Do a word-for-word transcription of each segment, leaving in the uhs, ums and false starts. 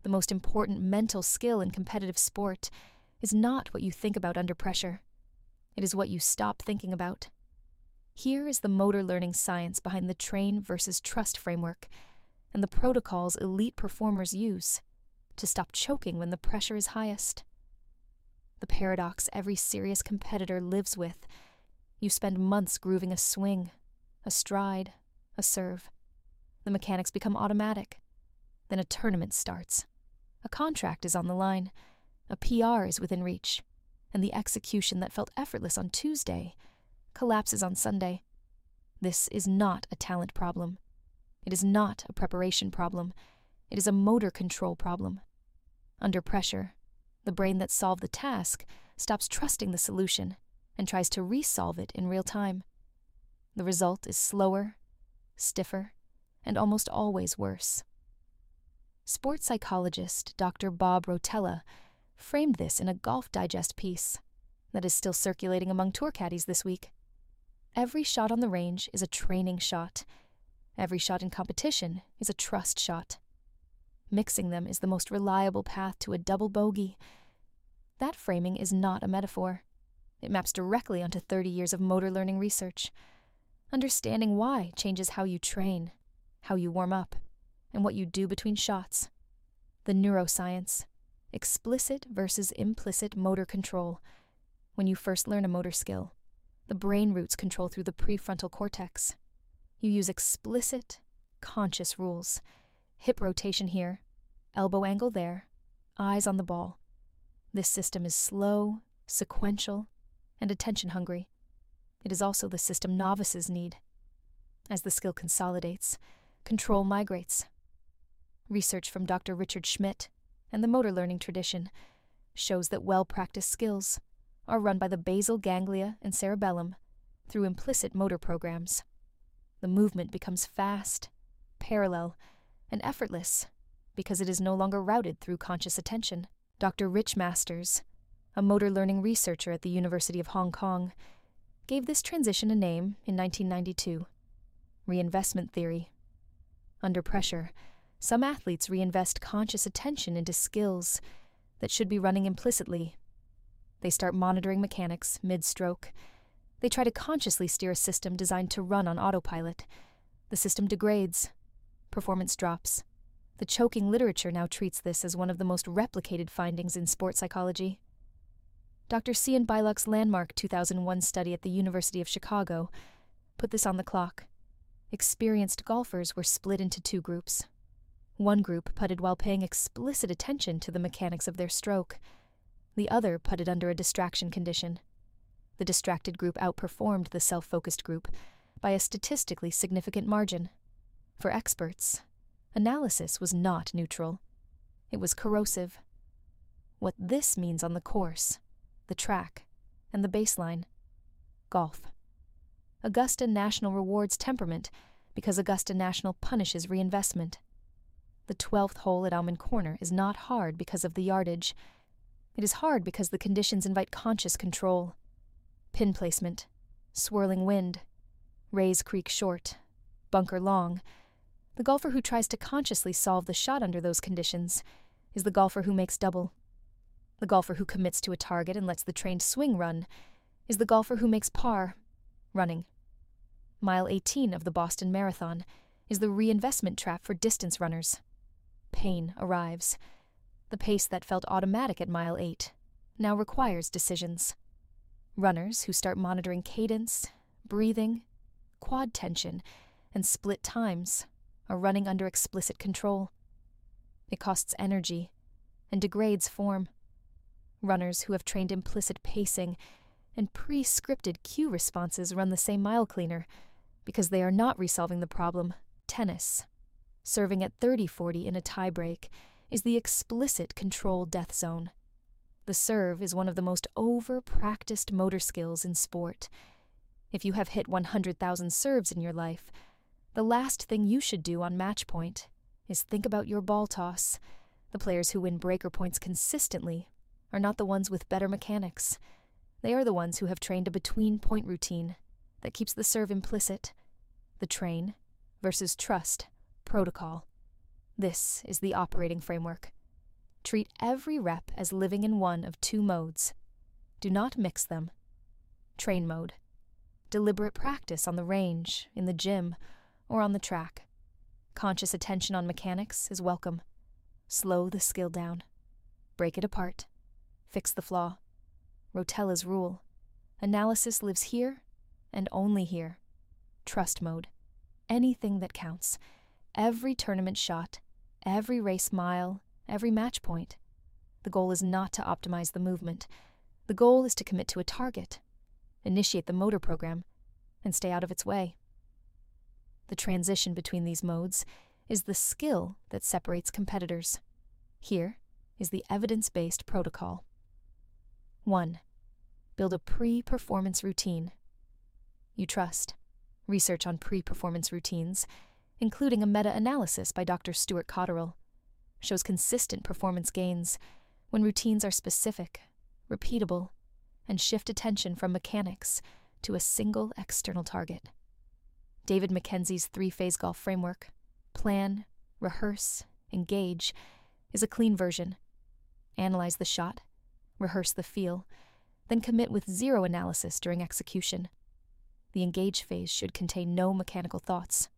the most important mental skill in competitive sport, is not what you think about under pressure. It is what you stop thinking about. Here is the motor learning science behind the train versus trust framework and the protocols elite performers use to stop choking when the pressure is highest. The paradox every serious competitor lives with. You spend months grooving a swing, a stride, a serve. The mechanics become automatic. Then a tournament starts. A contract is on the line. A P R is within reach. And the execution that felt effortless on Tuesday collapses on Sunday. This is not a talent problem. It is not a preparation problem. It is a motor control problem. Under pressure, the brain that solved the task stops trusting the solution and tries to resolve it in real time. The result is slower, stiffer, and almost always worse. Sports psychologist Doctor Bob Rotella framed this in a Golf Digest piece that is still circulating among tour caddies this week. Every shot on the range is a training shot. Every shot in competition is a trust shot. Mixing them is the most reliable path to a double bogey. That framing is not a metaphor. It maps directly onto thirty years of motor learning research. Understanding why changes how you train, how you warm up, and what you do between shots. The neuroscience, explicit versus implicit motor control. When you first learn a motor skill, the brain roots control through the prefrontal cortex. You use explicit, conscious rules. Hip rotation here, elbow angle there, eyes on the ball. This system is slow, sequential, and attention-hungry. It is also the system novices need. As the skill consolidates, control migrates. Research from Doctor Richard Schmidt and the motor learning tradition shows that well-practiced skills are run by the basal ganglia and cerebellum through implicit motor programs. The movement becomes fast, parallel, and effortless because it is no longer routed through conscious attention. Doctor Rich Masters, a motor learning researcher at the University of Hong Kong, gave this transition a name in nineteen ninety-two, reinvestment theory. Under pressure, some athletes reinvest conscious attention into skills that should be running implicitly. They start monitoring mechanics mid-stroke. They try to consciously steer a system designed to run on autopilot. The system degrades. Performance drops. The choking literature now treats this as one of the most replicated findings in sports psychology. Doctor Cian Beilock's landmark two thousand one study at the University of Chicago put this on the clock. Experienced golfers were split into two groups. One group putted while paying explicit attention to the mechanics of their stroke. The other putted under a distraction condition. The distracted group outperformed the self-focused group by a statistically significant margin. For experts, analysis was not neutral. It was corrosive. What this means on the course, the track, and the baseline. Golf. Augusta National rewards temperament because Augusta National punishes reinvestment. The twelfth hole at Almond Corner is not hard because of the yardage. It is hard because the conditions invite conscious control. Pin placement, swirling wind, Rays Creek short, bunker long. The golfer who tries to consciously solve the shot under those conditions is the golfer who makes double. The golfer who commits to a target and lets the trained swing run is the golfer who makes par, running. Mile eighteen of the Boston Marathon is the reinvestment trap for distance runners. Pain arrives. The pace that felt automatic at mile eight now requires decisions. Runners who start monitoring cadence, breathing, quad tension, and split times are running under explicit control. It costs energy and degrades form. Runners who have trained implicit pacing and pre-scripted cue responses run the same mile cleaner because they are not resolving the problem. Tennis, serving at thirty forty in a tiebreak, is the explicit control death zone. The serve is one of the most over-practiced motor skills in sport. If you have hit one hundred thousand serves in your life, the last thing you should do on match point is think about your ball toss. The players who win breaker points consistently are not the ones with better mechanics. They are the ones who have trained a between-point routine that keeps the serve implicit. The train versus trust protocol. This is the operating framework. Treat every rep as living in one of two modes. Do not mix them. Train mode. Deliberate practice on the range, in the gym, or on the track. Conscious attention on mechanics is welcome. Slow the skill down. Break it apart. Fix the flaw. Rotella's rule. Analysis lives here and only here. Trust mode. Anything that counts. Every tournament shot, every race mile, every match point. The goal is not to optimize the movement. The goal is to commit to a target, initiate the motor program, and stay out of its way. The transition between these modes is the skill that separates competitors. Here is the evidence-based protocol. one. Build a pre-performance routine. You trust. Research on pre-performance routines, including a meta-analysis by Doctor Stuart Cotterill, shows consistent performance gains when routines are specific, repeatable, and shift attention from mechanics to a single external target. David Mackenzie's three-phase golf framework, plan, rehearse, engage, is a clean version. Analyze the shot, rehearse the feel, then commit with zero analysis during execution. The engage phase should contain no mechanical thoughts.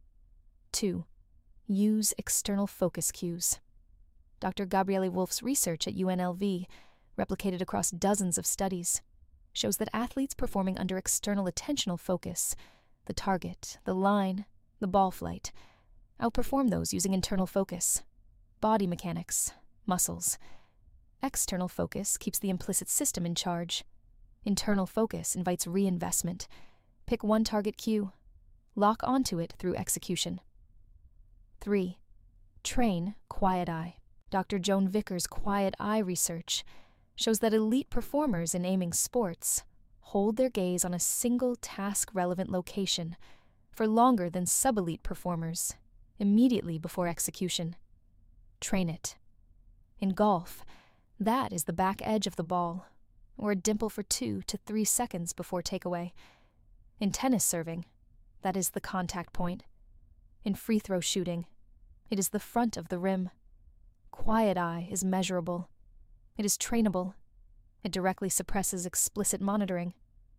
two. Use external focus cues. Doctor Gabriele Wolf's research at U N L V, replicated across dozens of studies, shows that athletes performing under external attentional focus, the target, the line, the ball flight, outperform those using internal focus, body mechanics, muscles. External focus keeps the implicit system in charge. Internal focus invites reinvestment. Pick one target cue. Lock onto it through execution. three. Train quiet eye. Doctor Joan Vickers' quiet eye research shows that elite performers in aiming sports hold their gaze on a single task-relevant location for longer than sub-elite performers immediately before execution. Train it. In golf, that is the back edge of the ball, or a dimple for two to three seconds before takeaway. In tennis serving, that is the contact point. In free throw shooting, it is the front of the rim. Quiet eye is measurable. It is trainable. It directly suppresses explicit monitoring.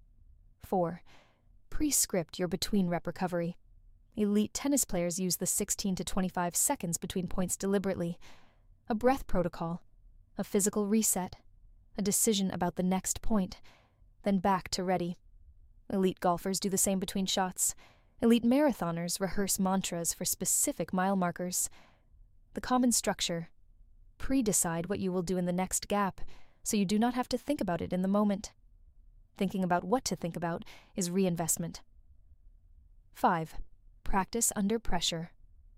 four. Pre-script your between-rep recovery. Elite tennis players use the sixteen to twenty-five seconds between points deliberately. A breath protocol, a physical reset, a decision about the next point, then back to ready. Elite golfers do the same between shots. Elite marathoners rehearse mantras for specific mile markers. The common structure: pre-decide what you will do in the next gap, so you do not have to think about it in the moment. Thinking about what to think about is reinvestment. five. Practice under pressure.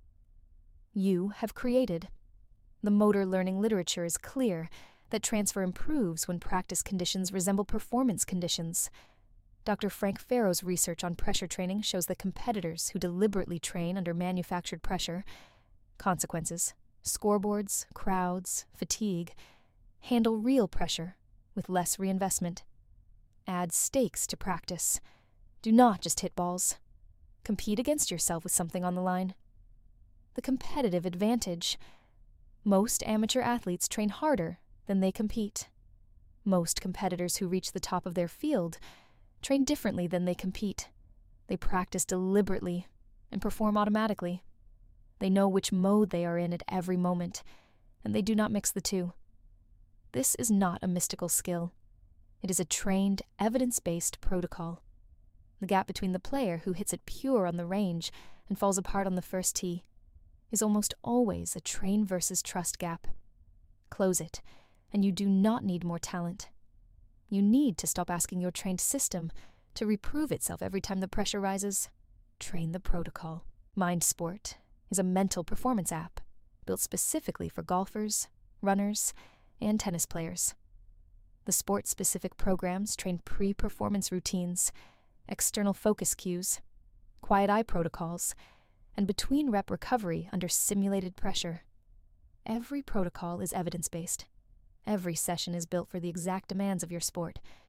You have created. The motor learning literature is clear that transfer improves when practice conditions resemble performance conditions. Doctor Frank Farrow's research on pressure training shows that competitors who deliberately train under manufactured pressure, consequences, scoreboards, crowds, fatigue, handle real pressure with less reinvestment. Add stakes to practice. Do not just hit balls. Compete against yourself with something on the line. The competitive advantage. Most amateur athletes train harder than they compete. Most competitors who reach the top of their field train differently than they compete. They practice deliberately and perform automatically. They know which mode they are in at every moment, and they do not mix the two. This is not a mystical skill. It is a trained, evidence-based protocol. The gap between the player who hits it pure on the range and falls apart on the first tee is almost always a train versus trust gap. Close it, and you do not need more talent. You need to stop asking your trained system to reprove itself every time the pressure rises. Train the protocol. MindSport is a mental performance app built specifically for golfers, runners, and tennis players. The sport-specific programs train pre-performance routines, external focus cues, quiet eye protocols, and between-rep recovery under simulated pressure. Every protocol is evidence-based. Every session is built for the exact demands of your sport,